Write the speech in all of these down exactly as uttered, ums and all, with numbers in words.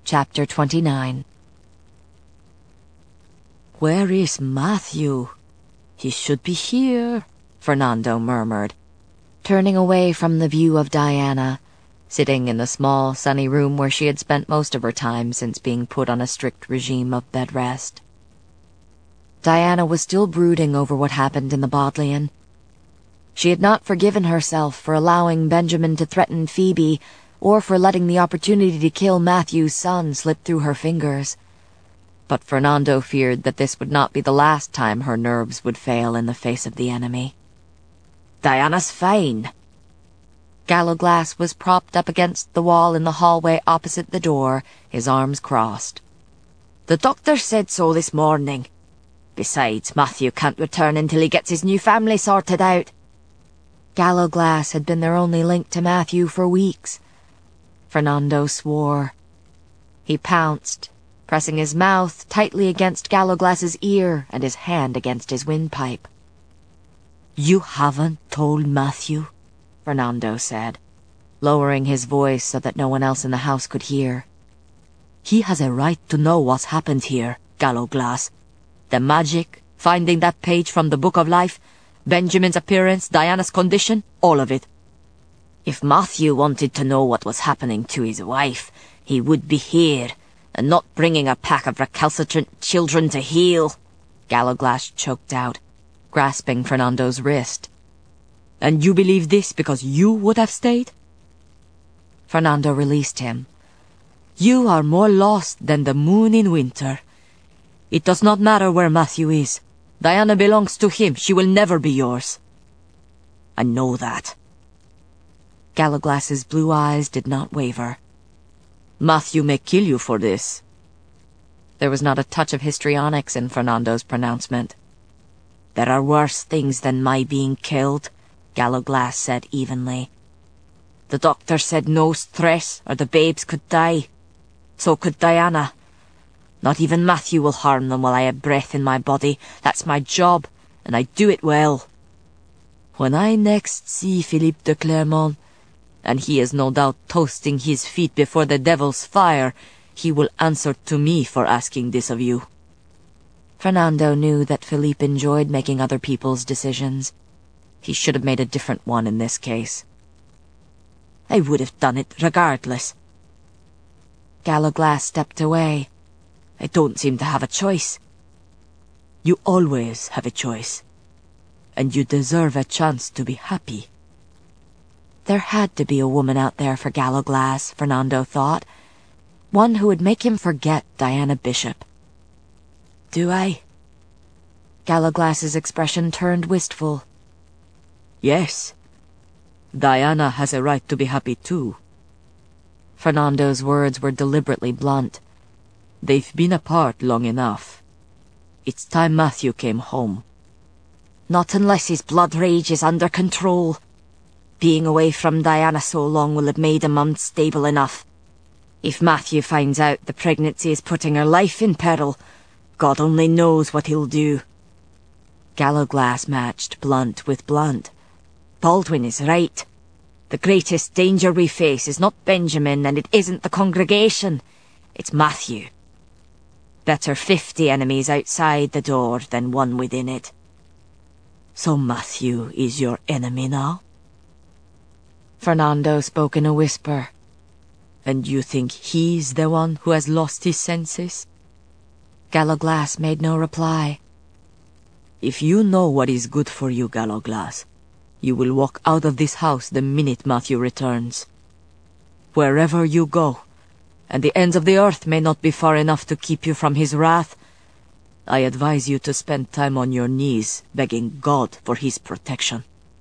Chapter twenty-nine. "Where is Matthew? He should be here," Fernando murmured, turning away from the view of Diana, sitting in the small, sunny room where she had spent most of her time since being put on a strict regime of bed rest. Diana was still brooding over what happened in the Bodleian. She had not forgiven herself for allowing Benjamin to threaten Phoebe, or for letting the opportunity to kill Matthew's son slip through her fingers. But Fernando feared that this would not be the last time her nerves would fail in the face of the enemy. "Diana's fine." Gallowglass was propped up against the wall in the hallway opposite the door, his arms crossed. "The doctor said so this morning. Besides, Matthew can't return until he gets his new family sorted out." Gallowglass had been their only link to Matthew for weeks. Fernando swore. He pounced, pressing his mouth tightly against Gallowglass's ear and his hand against his windpipe. "You haven't told Matthew," Fernando said, lowering his voice so that no one else in the house could hear. "He has a right to know what's happened here, Gallowglass. The magic, finding that page from the Book of Life, Benjamin's appearance, Diana's condition, all of it. If Matthew wanted to know what was happening to his wife, he would be here, and not bringing a pack of recalcitrant children to heal," Gallowglass choked out, grasping Fernando's wrist. "And you believe this because you would have stayed?" Fernando released him. "You are more lost than the moon in winter. It does not matter where Matthew is. Diana belongs to him. She will never be yours." "I know that." Gallowglass's blue eyes did not waver. "Matthew may kill you for this." There was not a touch of histrionics in Fernando's pronouncement. "There are worse things than my being killed," Gallowglass said evenly. "The doctor said no stress or the babes could die. So could Diana. Not even Matthew will harm them while I have breath in my body. That's my job, and I do it well. When I next see Philippe de Clermont, and he is no doubt toasting his feet before the devil's fire, he will answer to me for asking this of you." Fernando knew that Philippe enjoyed making other people's decisions. He should have made a different one in this case. "I would have done it regardless." Gallowglass stepped away. "I don't seem to have a choice." "You always have a choice. And you deserve a chance to be happy." There had to be a woman out there for Gallowglass, Fernando thought. One who would make him forget Diana Bishop. "Do I?" Gallowglass's expression turned wistful. "Yes. Diana has a right to be happy too." Fernando's words were deliberately blunt. "They've been apart long enough. It's time Matthew came home." "Not unless his blood rage is under control. Being away from Diana so long will have made him unstable enough. If Matthew finds out the pregnancy is putting her life in peril, God only knows what he'll do." Gallowglass matched blunt with blunt. "Baldwin is right. The greatest danger we face is not Benjamin, and it isn't the congregation. It's Matthew. Better fifty enemies outside the door than one within it." "So Matthew is your enemy now?" Fernando spoke in a whisper. "And you think he's the one who has lost his senses?" Gallowglass made no reply. "If you know what is good for you, Gallowglass, you will walk out of this house the minute Matthew returns. Wherever you go, and the ends of the earth may not be far enough to keep you from his wrath, I advise you to spend time on your knees begging God for his protection."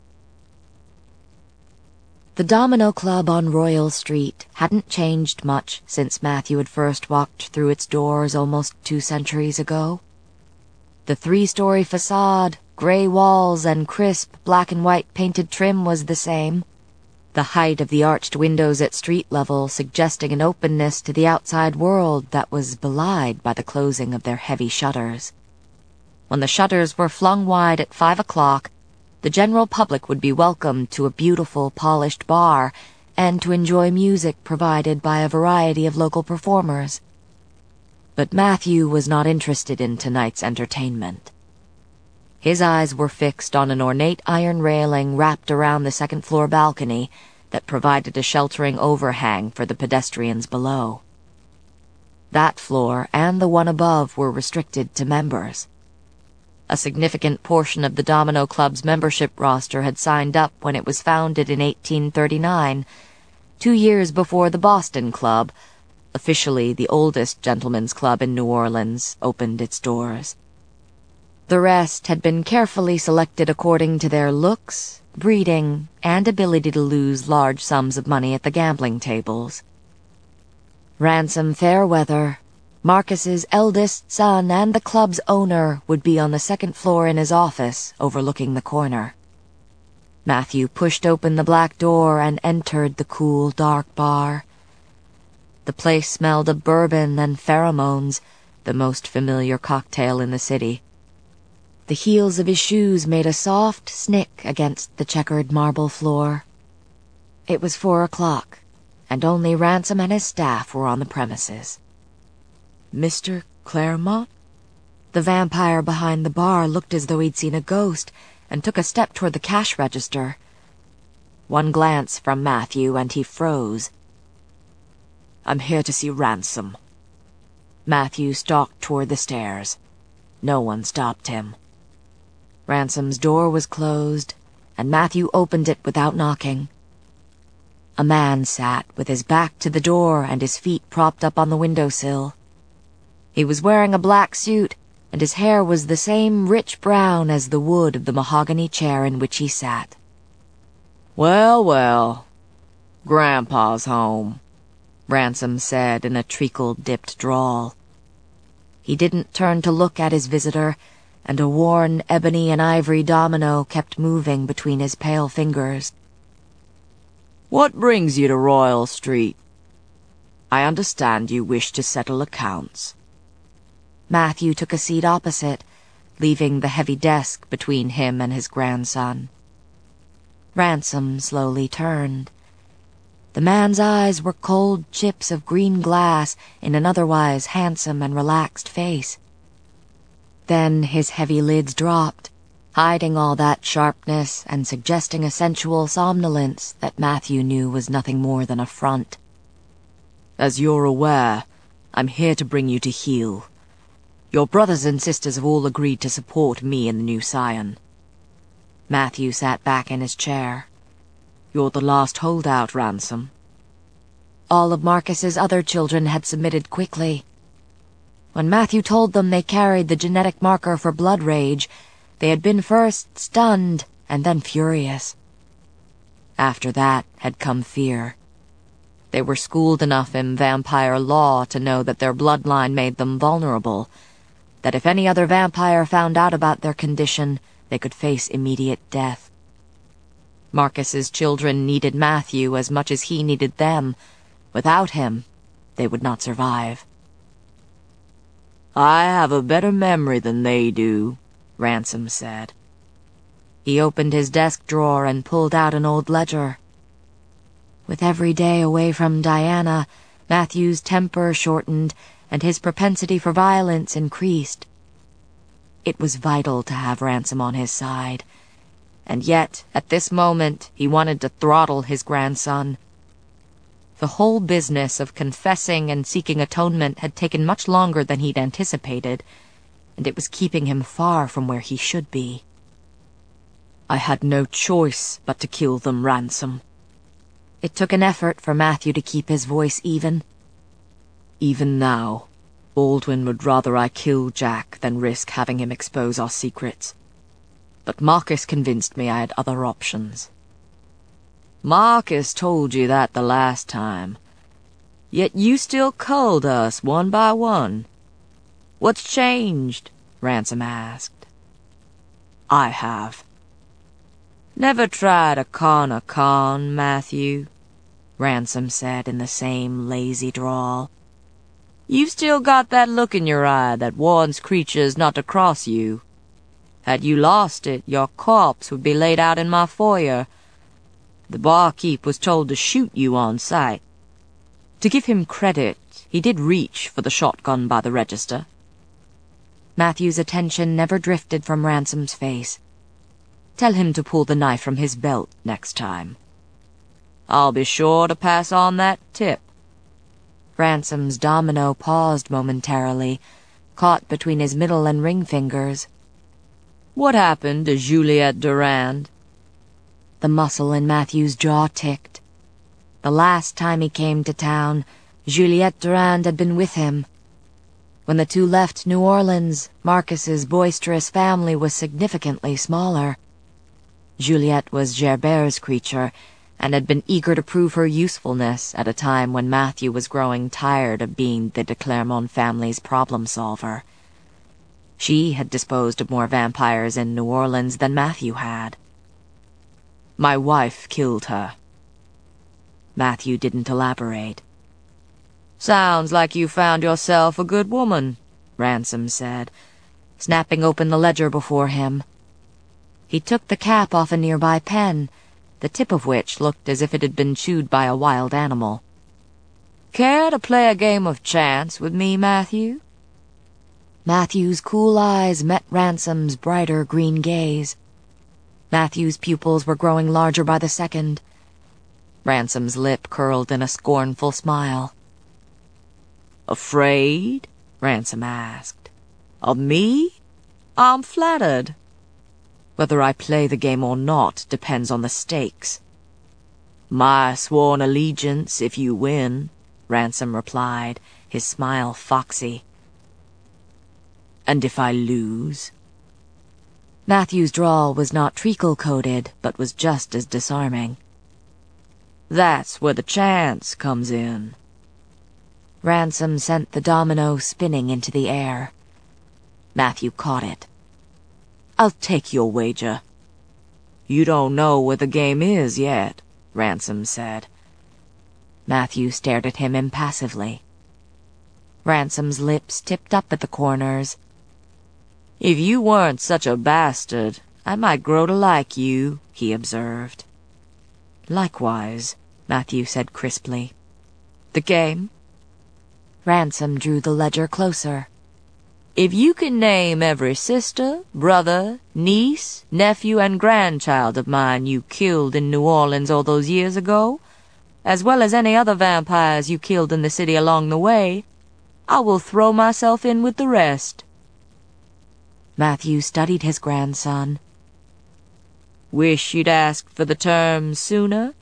The Domino Club on Royal Street hadn't changed much since Matthew had first walked through its doors almost two centuries ago. The three-story facade, grey walls, and crisp black-and-white painted trim was the same, the height of the arched windows at street level suggesting an openness to the outside world that was belied by the closing of their heavy shutters. When the shutters were flung wide at five o'clock, the general public would be welcomed to a beautiful, polished bar, and to enjoy music provided by a variety of local performers. But Matthew was not interested in tonight's entertainment. His eyes were fixed on an ornate iron railing wrapped around the second-floor balcony that provided a sheltering overhang for the pedestrians below. That floor and the one above were restricted to members. A significant portion of the Domino Club's membership roster had signed up when it was founded in eighteen thirty-nine, two years before the Boston Club, officially the oldest gentlemen's club in New Orleans, opened its doors. The rest had been carefully selected according to their looks, breeding, and ability to lose large sums of money at the gambling tables. Ransom Fairweather, Marcus's eldest son and the club's owner, would be on the second floor in his office, overlooking the corner. Matthew pushed open the black door and entered the cool, dark bar. The place smelled of bourbon and pheromones, the most familiar cocktail in the city. The heels of his shoes made a soft snick against the checkered marble floor. It was four o'clock, and only Ransom and his staff were on the premises. Mister Claremont? The vampire behind the bar looked as though he'd seen a ghost, and took a step toward the cash register. One glance from Matthew, and he froze. "I'm here to see Ransom." Matthew stalked toward the stairs. No one stopped him. Ransom's door was closed, and Matthew opened it without knocking. A man sat with his back to the door and his feet propped up on the windowsill. He was wearing a black suit, and his hair was the same rich brown as the wood of the mahogany chair in which he sat. "Well, well, Grandpa's home," Ransom said in a treacle-dipped drawl. He didn't turn to look at his visitor, and a worn ebony and ivory domino kept moving between his pale fingers. "What brings you to Royal Street? I understand you wish to settle accounts." Matthew took a seat opposite, leaving the heavy desk between him and his grandson. Ransom slowly turned. The man's eyes were cold chips of green glass in an otherwise handsome and relaxed face. Then his heavy lids dropped, hiding all that sharpness and suggesting a sensual somnolence that Matthew knew was nothing more than a front. "As you're aware, I'm here to bring you to heel. Your brothers and sisters have all agreed to support me and the new scion." Matthew sat back in his chair. "You're the last holdout, Ransom." All of Marcus's other children had submitted quickly. When Matthew told them they carried the genetic marker for blood rage, they had been first stunned and then furious. After that had come fear. They were schooled enough in vampire law to know that their bloodline made them vulnerable, that if any other vampire found out about their condition, they could face immediate death. Marcus's children needed Matthew as much as he needed them. Without him, they would not survive. "I have a better memory than they do," Ransom said. He opened his desk drawer and pulled out an old ledger. With every day away from Diana, Matthew's temper shortened and his propensity for violence increased. It was vital to have Ransom on his side, and yet, at this moment, he wanted to throttle his grandson. The whole business of confessing and seeking atonement had taken much longer than he'd anticipated, and it was keeping him far from where he should be. "I had no choice but to kill them, Ransom." It took an effort for Matthew to keep his voice even. "Even now, Baldwin would rather I kill Jack than risk having him expose our secrets. But Marcus convinced me I had other options." "Marcus told you that the last time. Yet you still culled us one by one. What's changed?" Ransom asked. "I have." "Never try to con a con, Matthew," Ransom said in the same lazy drawl. "You've still got that look in your eye that warns creatures not to cross you. Had you lost it, your corpse would be laid out in my foyer. The barkeep was told to shoot you on sight. To give him credit, he did reach for the shotgun by the register." Matthew's attention never drifted from Ransom's face. "Tell him to pull the knife from his belt next time. I'll be sure to pass on that tip." Ransom's domino paused momentarily, caught between his middle and ring fingers. "What happened to Juliette Durand?" The muscle in Matthew's jaw ticked. The last time he came to town, Juliette Durand had been with him. When the two left New Orleans, Marcus's boisterous family was significantly smaller. Juliette was Gerbert's creature, and had been eager to prove her usefulness at a time when Matthew was growing tired of being the de Clermont family's problem-solver. She had disposed of more vampires in New Orleans than Matthew had. "My wife killed her." Matthew didn't elaborate. "Sounds like you found yourself a good woman," Ransom said, snapping open the ledger before him. He took the cap off a nearby pen, the tip of which looked as if it had been chewed by a wild animal. "Care to play a game of chance with me, Matthew?" Matthew's cool eyes met Ransom's brighter green gaze. Matthew's pupils were growing larger by the second. Ransom's lip curled in a scornful smile. "Afraid?" Ransom asked. "Of me? I'm flattered. Whether I play the game or not depends on the stakes." "My sworn allegiance if you win," Ransom replied, his smile foxy. "And if I lose?" Matthew's drawl was not treacle-coated, but was just as disarming. "That's where the chance comes in." Ransom sent the domino spinning into the air. Matthew caught it. "I'll take your wager." "You don't know where the game is yet," Ransom said. Matthew stared at him impassively. Ransom's lips tipped up at the corners. "If you weren't such a bastard, I might grow to like you," he observed. "Likewise," Matthew said crisply. "The game?" Ransom drew the ledger closer. "If you can name every sister, brother, niece, nephew, and grandchild of mine you killed in New Orleans all those years ago, as well as any other vampires you killed in the city along the way, I will throw myself in with the rest." Matthew studied his grandson. "Wish you'd asked for the terms sooner?"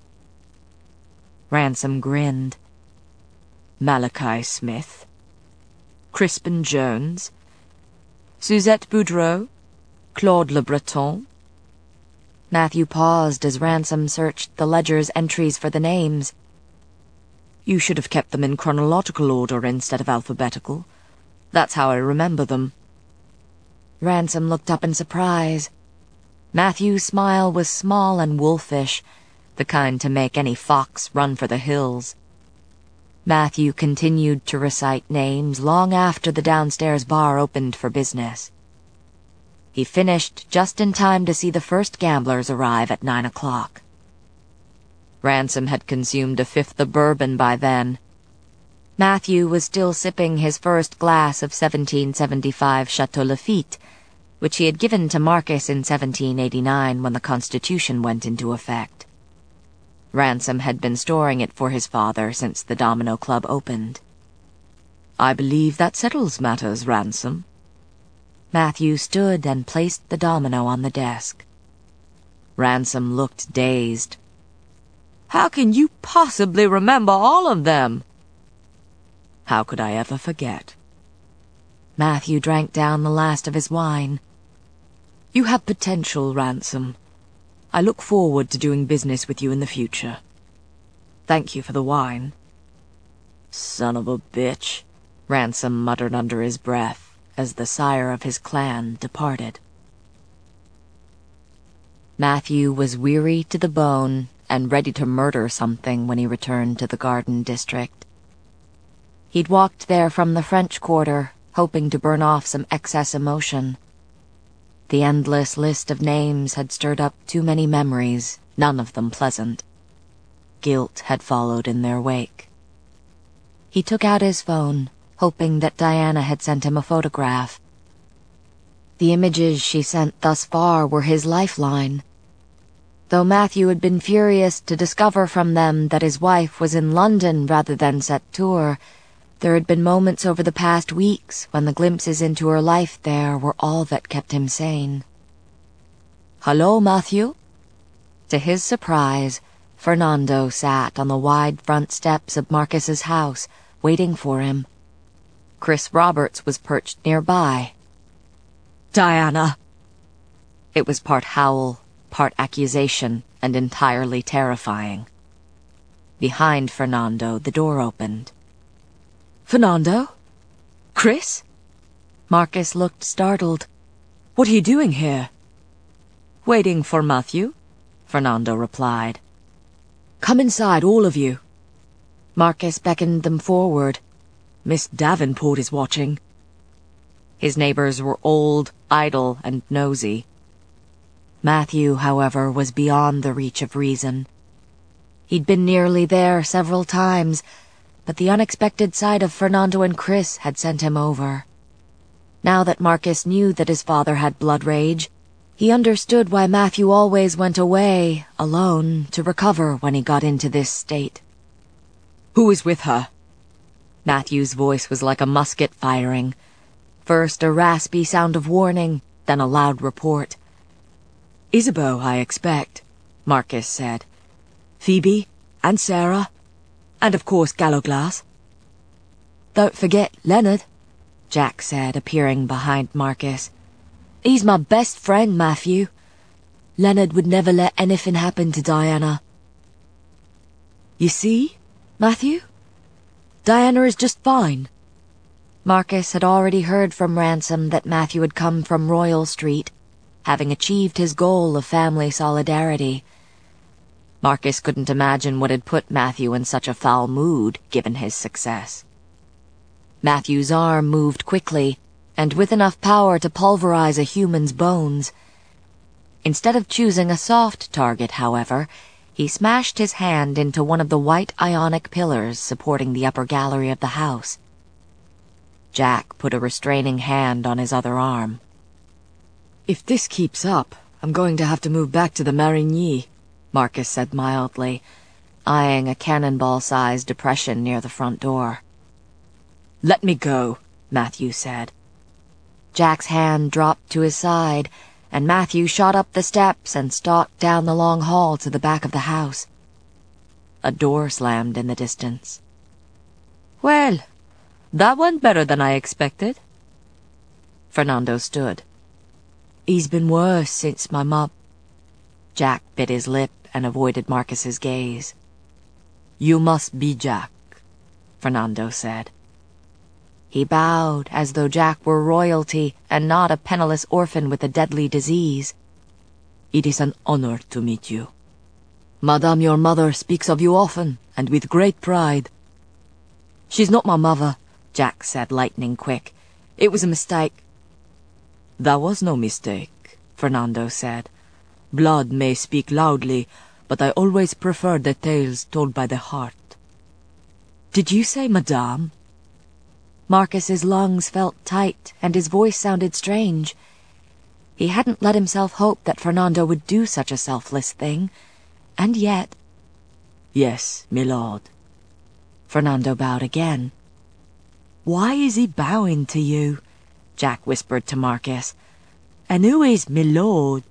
Ransom grinned. "Malachi Smith, Crispin Jones, Suzette Boudreau, Claude Le Breton." Matthew paused as Ransom searched the ledger's entries for the names. "You should have kept them in chronological order instead of alphabetical. That's how I remember them." Ransom looked up in surprise. Matthew's smile was small and wolfish, the kind to make any fox run for the hills. Matthew continued to recite names long after the downstairs bar opened for business. He finished just in time to see the first gamblers arrive at nine o'clock. Ransom had consumed a fifth of bourbon by then. Matthew was still sipping his first glass of seventeen seventy-five Chateau Lafite, which he had given to Marcus in seventeen eighty-nine when the Constitution went into effect. Ransom had been storing it for his father since the Domino Club opened. "I believe that settles matters, Ransom." Matthew stood and placed the domino on the desk. Ransom looked dazed. "How can you possibly remember all of them?" "How could I ever forget?" Matthew drank down the last of his wine. "You have potential, Ransom. I look forward to doing business with you in the future. Thank you for the wine." "Son of a bitch," Ransom muttered under his breath as the sire of his clan departed. Matthew was weary to the bone and ready to murder something when he returned to the Garden District. He'd walked there from the French Quarter, hoping to burn off some excess emotion. The endless list of names had stirred up too many memories, none of them pleasant. guilt had followed in their wake. He took out his phone, hoping that Diana had sent him a photograph. The images she sent thus far were his lifeline. Though Matthew had been furious to discover from them that his wife was in London rather than set tour, there had been moments over the past weeks when the glimpses into her life there were all that kept him sane. "Hello, Matthew?" To his surprise, Fernando sat on the wide front steps of Marcus's house, waiting for him. Chris Roberts was perched nearby. "Diana!" It was part howl, part accusation, and entirely terrifying. Behind Fernando, the door opened. "Fernando? Chris?" Marcus looked startled. "What are you doing here?" "Waiting for Matthew," Fernando replied. "Come inside, all of you." Marcus beckoned them forward. "Miss Davenport is watching." His neighbors were old, idle, and nosy. Matthew, however, was beyond the reach of reason. He'd been nearly there several times, but the unexpected sight of Fernando and Chris had sent him over. Now that Marcus knew that his father had blood rage, he understood why Matthew always went away, alone, to recover when he got into this state. "Who is with her?" Matthew's voice was like a musket firing. First a raspy sound of warning, then a loud report. "Isabeau, I expect," Marcus said. "Phoebe, and Sarah, and of course Gallowglass." "Don't forget Leonard," Jack said, appearing behind Marcus. "He's my best friend, Matthew. Leonard would never let anything happen to Diana." "You see, Matthew? Diana is just fine." Marcus had already heard from Ransom that Matthew had come from Royal Street, having achieved his goal of family solidarity. Marcus couldn't imagine what had put Matthew in such a foul mood, given his success. Matthew's arm moved quickly, and with enough power to pulverize a human's bones. Instead of choosing a soft target, however, he smashed his hand into one of the white ionic pillars supporting the upper gallery of the house. Jack put a restraining hand on his other arm. "If this keeps up, I'm going to have to move back to the Marigny," Marcus said mildly, eyeing a cannonball-sized depression near the front door. "Let me go," Matthew said. Jack's hand dropped to his side, and Matthew shot up the steps and stalked down the long hall to the back of the house. A door slammed in the distance. "Well, that went better than I expected." Fernando stood. "He's been worse since my mum—" Jack bit his lip and avoided Marcus's gaze. "You must be Jack," Fernando said. He bowed as though Jack were royalty and not a penniless orphan with a deadly disease. "It is an honor to meet you. Madame, your mother, speaks of you often, and with great pride." "She's not my mother," Jack said, lightning quick. "It was a mistake." "That was no mistake," Fernando said. "Blood may speak loudly, but I always prefer the tales told by the heart." "Did you say Madame?" Marcus's lungs felt tight, and his voice sounded strange. He hadn't let himself hope that Fernando would do such a selfless thing, and yet— "Yes, milord." Fernando bowed again. "Why is he bowing to you?" Jack whispered to Marcus. "And who is milord?"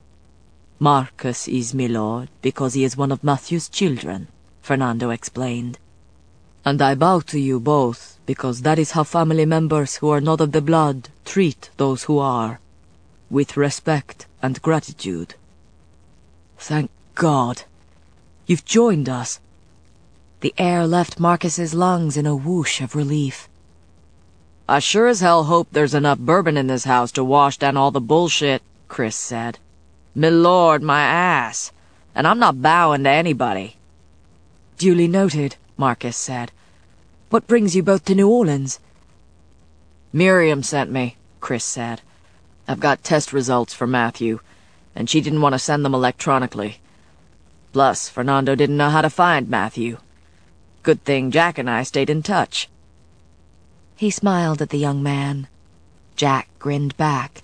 "Marcus is milord because he is one of Matthew's children," Fernando explained. "And I bow to you both because that is how family members who are not of the blood treat those who are, with respect and gratitude." "Thank God. You've joined us." The air left Marcus's lungs in a whoosh of relief. "I sure as hell hope there's enough bourbon in this house to wash down all the bullshit," Chris said. "Milord, my ass. And I'm not bowing to anybody." "Duly noted," Marcus said. "What brings you both to New Orleans?" "Miriam sent me," Chris said. "I've got test results for Matthew, and she didn't want to send them electronically. Plus, Fernando didn't know how to find Matthew. Good thing Jack and I stayed in touch. He smiled at the young man. Jack grinned back.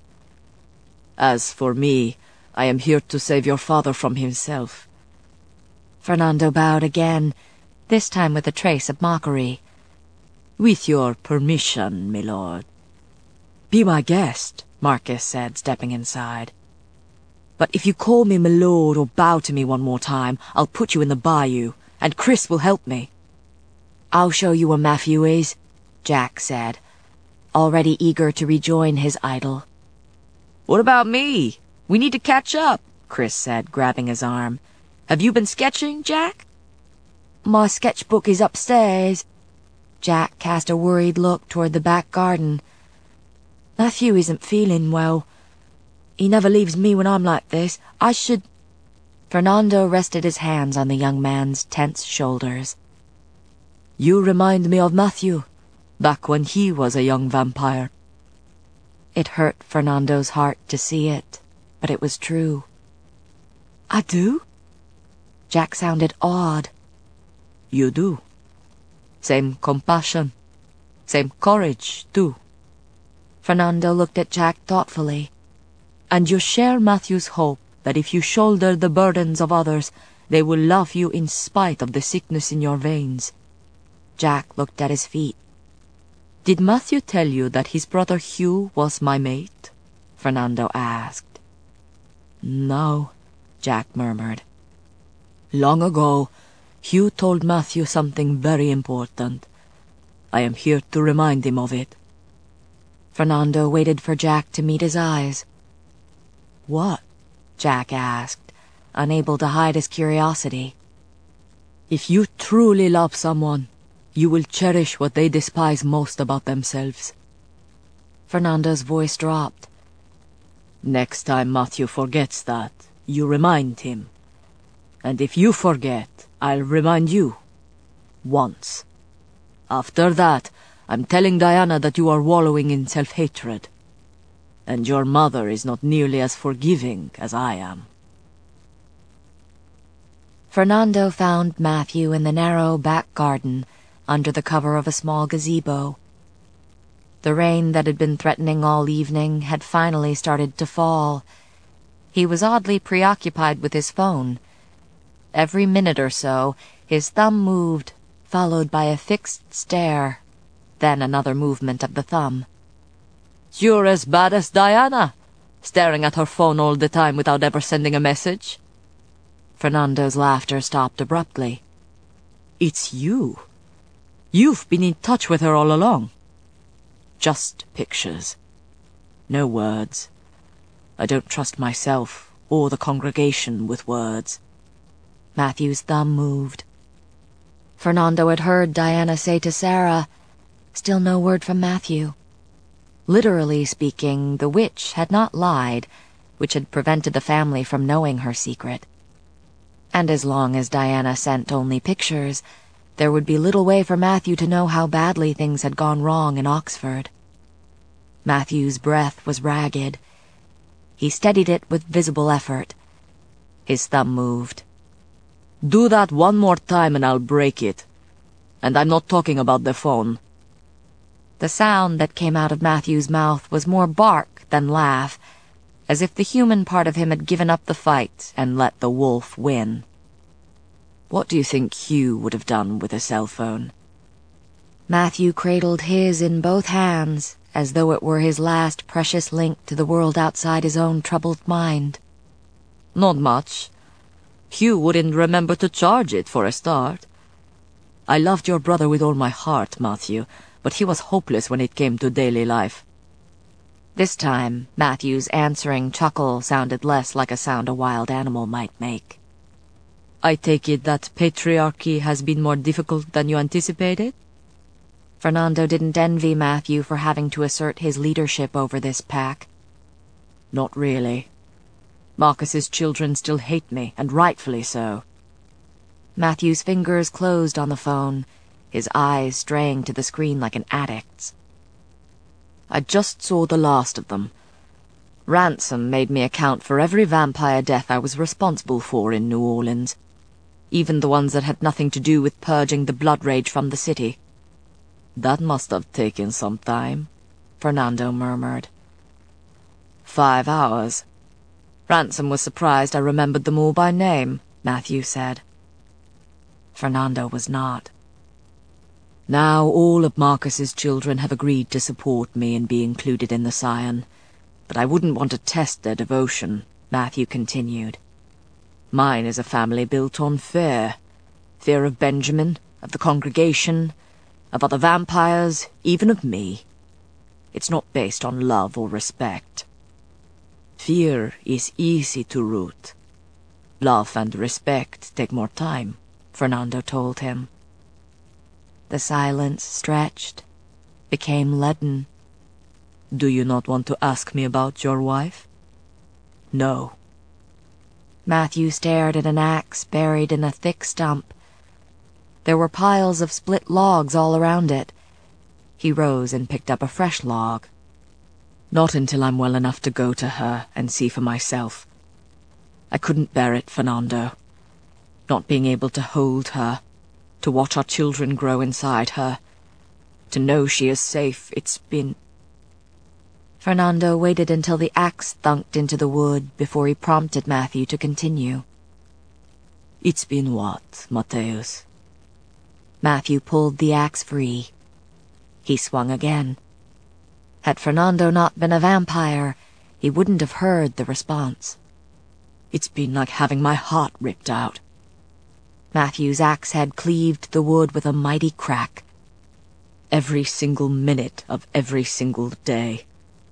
As for me, I am here to save your father from himself. Fernando bowed again, this time with a trace of mockery. With your permission, my lord. Be my guest, Marcus said, stepping inside. But if you call me my lord or bow to me one more time, I'll put you in the bayou, and Chris will help me. I'll show you where Matthew is, Jack said, already eager to rejoin his idol. What about me? We need to catch up, Chris said, grabbing his arm. Have you been sketching, Jack? My sketchbook is upstairs. Jack cast a worried look toward the back garden. Matthew isn't feeling well. He never leaves me when I'm like this. I should... Fernando rested his hands on the young man's tense shoulders. You remind me of Matthew, back when he was a young vampire. It hurt Fernando's heart to see it, but it was true. I do? Jack sounded awed. You do. Same compassion. Same courage, too. Fernando looked at Jack thoughtfully. And you share Matthew's hope that if you shoulder the burdens of others, they will love you in spite of the sickness in your veins. Jack looked at his feet. Did Matthew tell you that his brother Hugh was my mate? Fernando asked. No, Jack murmured. Long ago, Hugh told Matthew something very important. I am here to remind him of it. Fernando waited for Jack to meet his eyes. What? Jack asked, unable to hide his curiosity. If you truly love someone, you will cherish what they despise most about themselves. Fernando's voice dropped. Next time Matthew forgets that, you remind him. And if you forget, I'll remind you. Once. After that, I'm telling Diana that you are wallowing in self-hatred. And your mother is not nearly as forgiving as I am. Fernando found Matthew in the narrow back garden, under the cover of a small gazebo. The rain that had been threatening all evening had finally started to fall. He was oddly preoccupied with his phone. Every minute or so, his thumb moved, followed by a fixed stare, then another movement of the thumb. You're as bad as Diana, staring at her phone all the time without ever sending a message. Fernando's laughter stopped abruptly. It's you. You've been in touch with her all along. Just pictures. No words. I don't trust myself or the congregation with words. Matthew's thumb moved. Fernando had heard Diana say to Sarah, still no word from Matthew. Literally speaking, the witch had not lied, which had prevented the family from knowing her secret. And as long as Diana sent only pictures, there would be little way for Matthew to know how badly things had gone wrong in Oxford. Matthew's breath was ragged. He steadied it with visible effort. His thumb moved. Do that one more time and I'll break it. And I'm not talking about the phone. The sound that came out of Matthew's mouth was more bark than laugh, as if the human part of him had given up the fight and let the wolf win. What do you think Hugh would have done with a cell phone? Matthew cradled his in both hands, as though it were his last precious link to the world outside his own troubled mind. Not much. Hugh wouldn't remember to charge it, for a start. I loved your brother with all my heart, Matthew, but he was hopeless when it came to daily life. This time, Matthew's answering chuckle sounded less like a sound a wild animal might make. I take it that patriarchy has been more difficult than you anticipated? Fernando didn't envy Matthew for having to assert his leadership over this pack. Not really. Marcus's children still hate me, and rightfully so. Matthew's fingers closed on the phone, his eyes straying to the screen like an addict's. I just saw the last of them. Ransom made me account for every vampire death I was responsible for in New Orleans. even the ones that had nothing to do with purging the blood rage from the city. That must have taken some time, Fernando murmured. Five hours. Ransom was surprised I remembered them all by name, Matthew said. Fernando was not. Now all of Marcus's children have agreed to support me and be included in the Scion, but I wouldn't want to test their devotion, Matthew continued. Mine is a family built on fear. Fear of Benjamin, of the congregation, of other vampires, even of me. It's not based on love or respect. Fear is easy to root. Love and respect take more time, Fernando told him. The silence stretched, became leaden. Do you not want to ask me about your wife? No. Matthew stared at an axe buried in a thick stump. There were piles of split logs all around it. He rose and picked up a fresh log. Not until I'm well enough to go to her and see for myself. I couldn't bear it, Fernando. Not being able to hold her, to watch our children grow inside her, to know she is safe. It's been... Fernando waited until the axe thunked into the wood before he prompted Matthew to continue. It's been what, Mateus? Matthew pulled the axe free. He swung again. Had Fernando not been a vampire, he wouldn't have heard the response. It's been like having my heart ripped out. Matthew's axe head cleaved the wood with a mighty crack. Every single minute of every single day.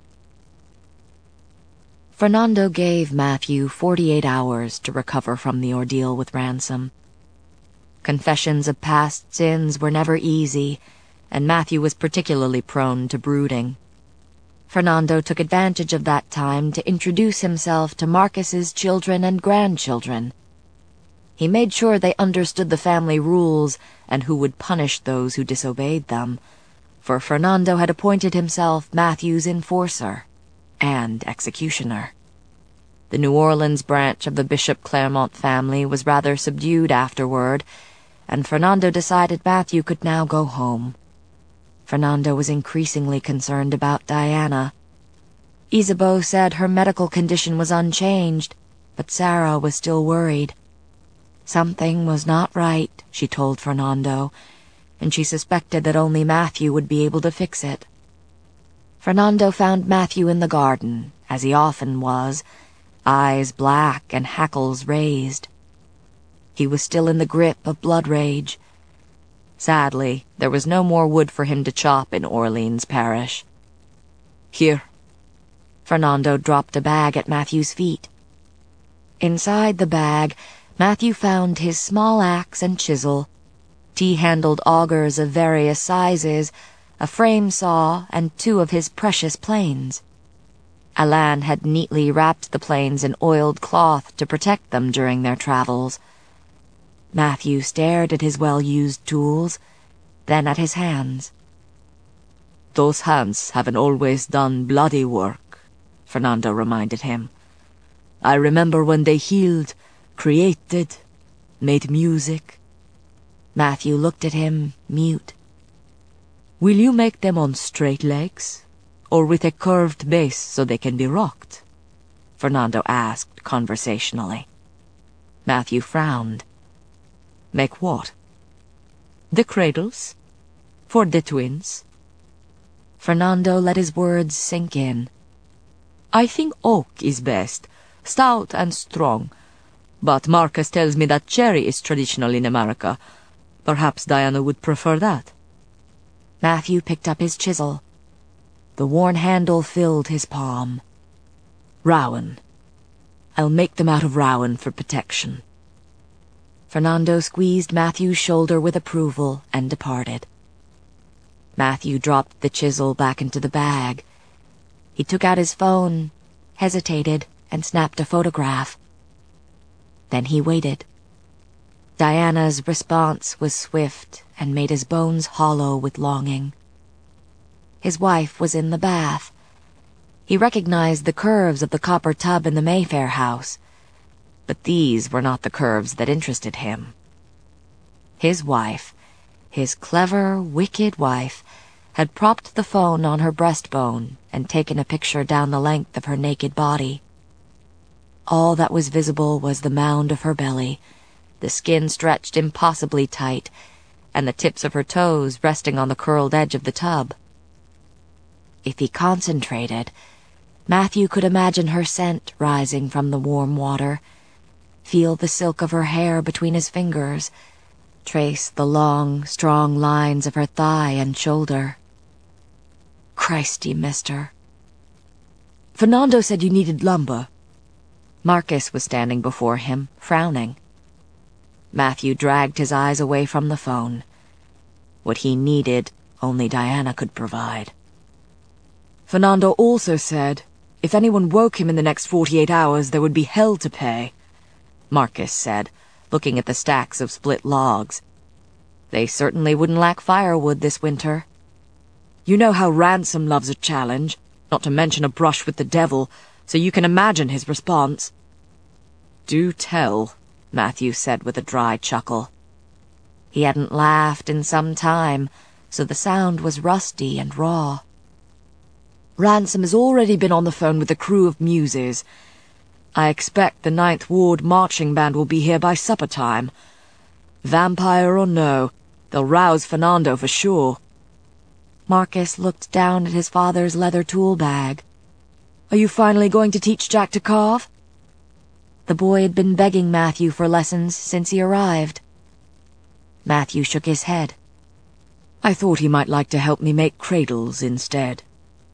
Fernando gave Matthew forty-eight hours to recover from the ordeal with Ransom. Confessions of past sins were never easy, and Matthew was particularly prone to brooding. Fernando took advantage of that time to introduce himself to Marcus's children and grandchildren. He made sure they understood the family rules and who would punish those who disobeyed them, for Fernando had appointed himself Matthew's enforcer and executioner. The New Orleans branch of the Bishop Claremont family was rather subdued afterward, and Fernando decided Matthew could now go home. Fernando was increasingly concerned about Diana. Isabeau said her medical condition was unchanged, but Sarah was still worried. Something was not right, she told Fernando, and she suspected that only Matthew would be able to fix it. Fernando found Matthew in the garden, as he often was, eyes black and hackles raised. He was still in the grip of blood rage. Sadly, there was no more wood for him to chop in Orleans Parish. Here. Fernando dropped a bag at Matthew's feet. Inside the bag, Matthew found his small axe and chisel, T-handled augers of various sizes, a frame saw, and two of his precious planes. Alain had neatly wrapped the planes in oiled cloth to protect them during their travels. Matthew stared at his well-used tools, then at his hands. Those hands haven't always done bloody work, Fernando reminded him. I remember when they healed, created, made music. Matthew looked at him, mute. Will you make them on straight legs, or with a curved base so they can be rocked? Fernando asked conversationally. Matthew frowned. Make what? The cradles? For the twins? Fernando let his words sink in. I think oak is best, stout and strong. But Marcus tells me that cherry is traditional in America. Perhaps Diana would prefer that. Matthew picked up his chisel. The worn handle filled his palm. Rowan. I'll make them out of rowan for protection. Fernando squeezed Matthew's shoulder with approval and departed. Matthew dropped the chisel back into the bag. He took out his phone, hesitated, and snapped a photograph. Then he waited. Diana's response was swift and made his bones hollow with longing. His wife was in the bath. He recognized the curves of the copper tub in the Mayfair house, but these were not the curves that interested him. His wife, his clever, wicked wife, had propped the phone on her breastbone and taken a picture down the length of her naked body. All that was visible was the mound of her belly, the skin stretched impossibly tight, and the tips of her toes resting on the curled edge of the tub. If he concentrated, Matthew could imagine her scent rising from the warm water, feel the silk of her hair between his fingers, trace the long, strong lines of her thigh and shoulder. Christ, he missed her. Fernando said you needed lumber. Marcus was standing before him, frowning. Matthew dragged his eyes away from the phone. What he needed, only Diana could provide. Fernando also said if anyone woke him in the next forty-eight hours, there would be hell to pay, Marcus said, looking at the stacks of split logs. They certainly wouldn't lack firewood this winter. You know how Ransom loves a challenge, not to mention a brush with the devil, so you can imagine his response. Do tell, Matthew said with a dry chuckle. He hadn't laughed in some time, so the sound was rusty and raw. Ransom has already been on the phone with the crew of Muses. I expect the Ninth Ward marching band will be here by supper time. Vampire or no, they'll rouse Fernando for sure. Marcus looked down at his father's leather tool bag. Are you finally going to teach Jack to carve? The boy had been begging Matthew for lessons since he arrived. Matthew shook his head. I thought he might like to help me make cradles instead.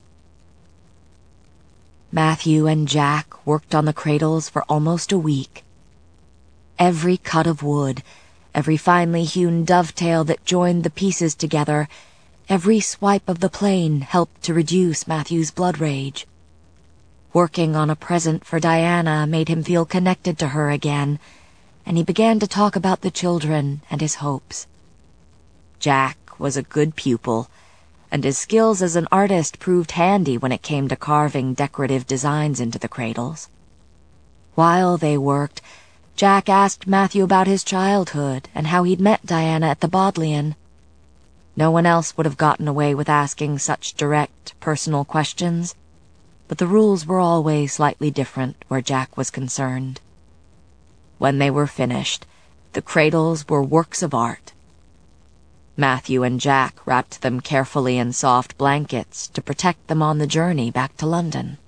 Matthew and Jack worked on the cradles for almost a week. Every cut of wood, every finely hewn dovetail that joined the pieces together, every swipe of the plane helped to reduce Matthew's blood rage. Working on a present for Diana made him feel connected to her again, and he began to talk about the children and his hopes. Jack was a good pupil, and his skills as an artist proved handy when it came to carving decorative designs into the cradles. While they worked, Jack asked Matthew about his childhood and how he'd met Diana at the Bodleian. No one else would have gotten away with asking such direct, personal questions, but the rules were always slightly different where Jack was concerned. When they were finished, the cradles were works of art. Matthew and Jack wrapped them carefully in soft blankets to protect them on the journey back to London.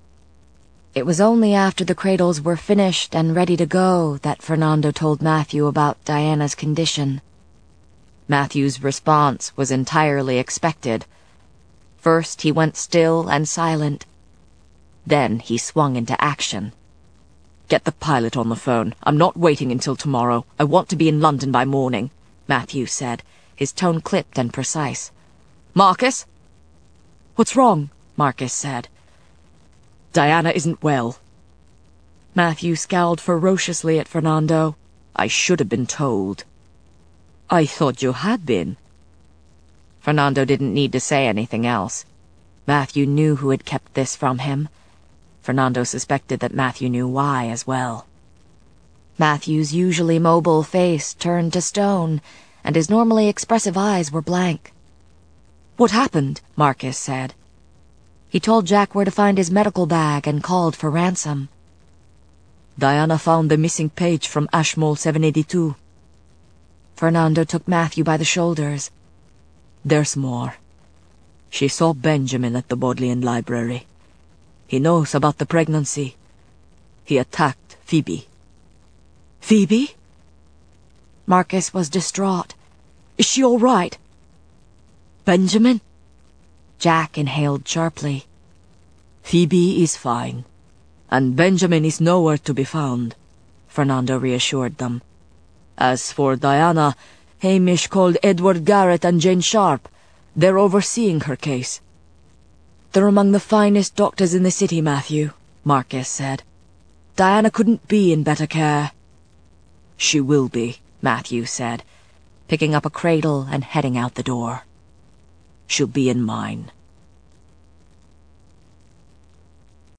It was only after the cradles were finished and ready to go that Fernando told Matthew about Diana's condition. Matthew's response was entirely expected. First he went still and silent. Then he swung into action. Get the pilot on the phone. I'm not waiting until tomorrow. I want to be in London by morning, Matthew said, his tone clipped and precise. Marcus? What's wrong? Marcus said. Diana isn't well. Matthew scowled ferociously at Fernando. I should have been told. I thought you had been. Fernando didn't need to say anything else. Matthew knew who had kept this from him. Fernando suspected that Matthew knew why as well. Matthew's usually mobile face turned to stone, and his normally expressive eyes were blank. What happened? Marcus said. He told Jack where to find his medical bag and called for Ransom. Diana found the missing page from Ashmole seven eighty-two. Fernando took Matthew by the shoulders. There's more. She saw Benjamin at the Bodleian Library. He knows about the pregnancy. He attacked Phoebe. Phoebe? Marcus was distraught. Is she all right? Benjamin? Jack inhaled sharply. Phoebe is fine, and Benjamin is nowhere to be found, Fernando reassured them. As for Diana, Hamish called Edward Garrett and Jane Sharp. They're overseeing her case. They're among the finest doctors in the city, Matthew, Marcus said. Diana couldn't be in better care. She will be, Matthew said, picking up a cradle and heading out the door. She'll be in mine.